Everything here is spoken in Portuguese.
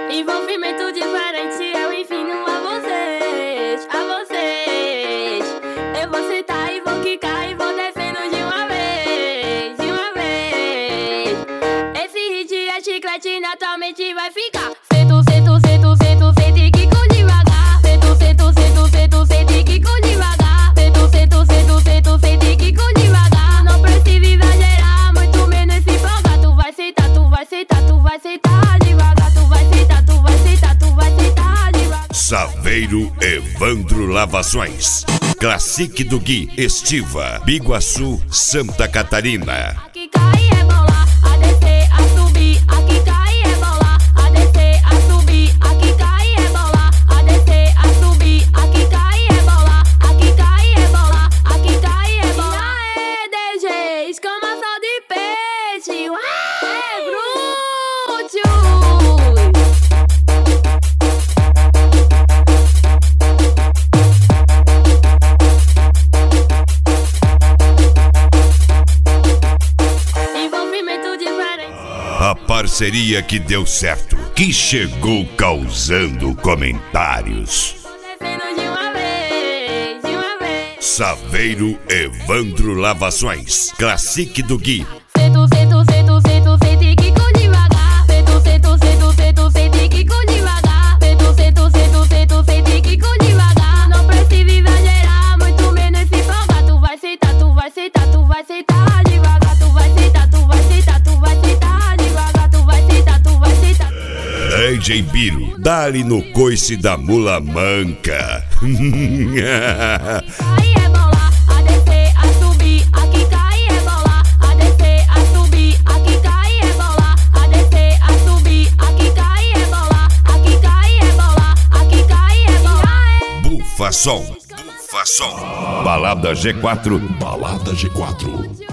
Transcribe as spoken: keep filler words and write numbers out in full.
Envolvimento diferente, eu ensino a vocês, a vocês. Eu vou sentar e vou quicar e vou descendo de uma vez, de uma vez. Esse hit é chiclete, naturalmente vai ficar. Sento, sento, sento, sento, sento e quico devagar. Sento, sento, sento, sento, sento e quico devagar. Sento, sento, sento, sento, sento e quico devagar. Não precisa exagerar, muito menos se empolgar. Tu vai sentar, tu vai sentar, tu vai sentar devagar. Tu vai sentar, tu vai sentar, tu vai sentar devagar. Saveiro Evandro Lavações, Classique do Gui, Estiva, Biguaçu, Santa Catarina. Aqui cai é bola, a descer, a subir. Aqui cai é bola, a descer, a subir. Aqui cai é bola, a descer, a subir. Aqui cai é bola, aqui cai é bola, aqui cai é bola. E aê, D J, escamação de peixe. Ué, bruto. Envolvimento diferente. A parceria que deu certo, que chegou causando comentários. Descendo de uma vez, de uma vez. Saveiro Evandro Lavações, Classique do Gui. Sento, sento, sento, sento, sento e quico devagar. Sento, sento, sento, sento, sento e quico devagar. Sento, sento, sento, sento, sento e quico devagar. Não precisa exagerar, muito menos se empolgar. Tu vai sentar, tu vai sentar, tu vai sentar devagar. Tu vai sentar, tu vai sentar, tu vai sentar devagar. Tu vai sentar, tu vai sentar. D J Biro, dá-lhe no coice da mula manca. Cai é bola, a descer, a subir. Aqui cai é bola, a descer, a subir. Aqui cai é bola, a descer, a subir. Aqui cai é bola, aqui cai é bola, aqui cai é bola. Bufa som, bufa som. Balada G quatro. Balada G quatro.